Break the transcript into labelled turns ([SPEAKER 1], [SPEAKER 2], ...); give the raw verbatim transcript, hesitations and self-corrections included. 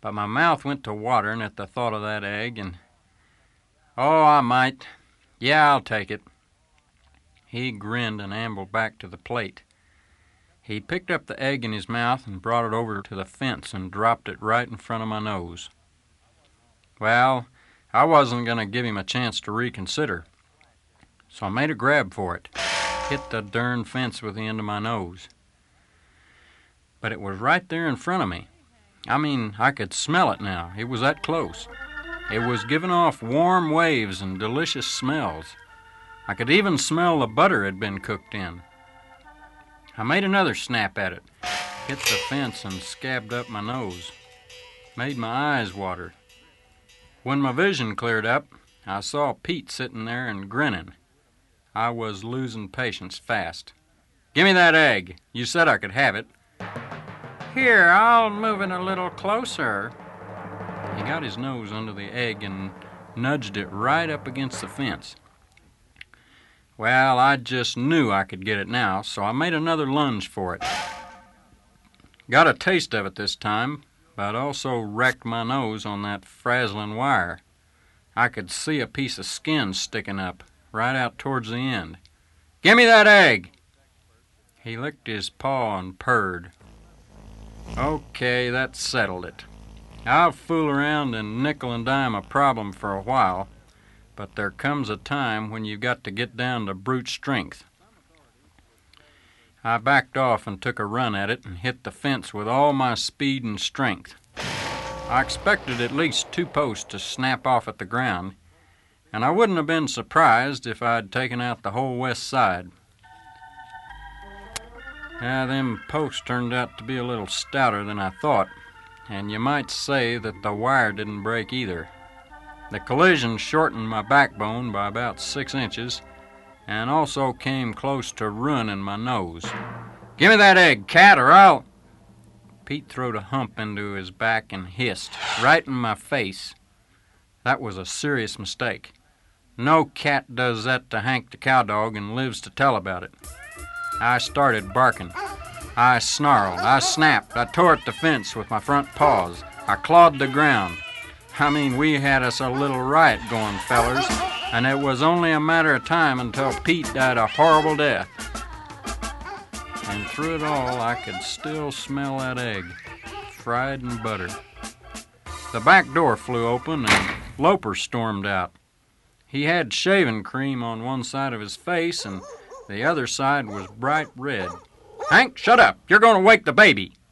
[SPEAKER 1] But my mouth went to watering at the thought of that egg, and, oh, I might. Yeah, I'll take it. He grinned and ambled back to the plate. He picked up the egg in his mouth and brought it over to the fence and dropped it right in front of my nose. Well, I wasn't going to give him a chance to reconsider, so I made a grab for it, hit the darn fence with the end of my nose. But it was right there in front of me. I mean, I could smell it now. It was that close. It was giving off warm waves and delicious smells. I could even smell the butter had been cooked in. I made another snap at it, hit the fence and scabbed up my nose. Made my eyes water. When my vision cleared up, I saw Pete sitting there and grinning. I was losing patience fast. "Give me that egg. You said I could have it." "Here, I'll move it a little closer." He got his nose under the egg and nudged it right up against the fence. Well, I just knew I could get it now, so I made another lunge for it. Got a taste of it this time, but also wrecked my nose on that frazzling wire. I could see a piece of skin sticking up, right out towards the end. "Give me that egg!" He licked his paw and purred. Okay, that settled it. I'll fool around and nickel and dime a problem for a while, but there comes a time when you've got to get down to brute strength. I backed off and took a run at it and hit the fence with all my speed and strength. I expected at least two posts to snap off at the ground, and I wouldn't have been surprised if I'd taken out the whole west side. Yeah, them posts turned out to be a little stouter than I thought, and you might say that the wire didn't break either. The collision shortened my backbone by about six inches and also came close to ruining my nose. "Give me that egg, cat, or I'll..." Pete throwed a hump into his back and hissed, right in my face. That was a serious mistake. No cat does that to Hank the cowdog and lives to tell about it. I started barking. I snarled, I snapped, I tore at the fence with my front paws. I clawed the ground. I mean, we had us a little riot going, fellers, and it was only a matter of time until Pete died a horrible death. And through it all, I could still smell that egg, fried in butter. The back door flew open and Loper stormed out. He had shaving cream on one side of his face and the other side was bright red. "Hank, shut up. You're going to wake the baby."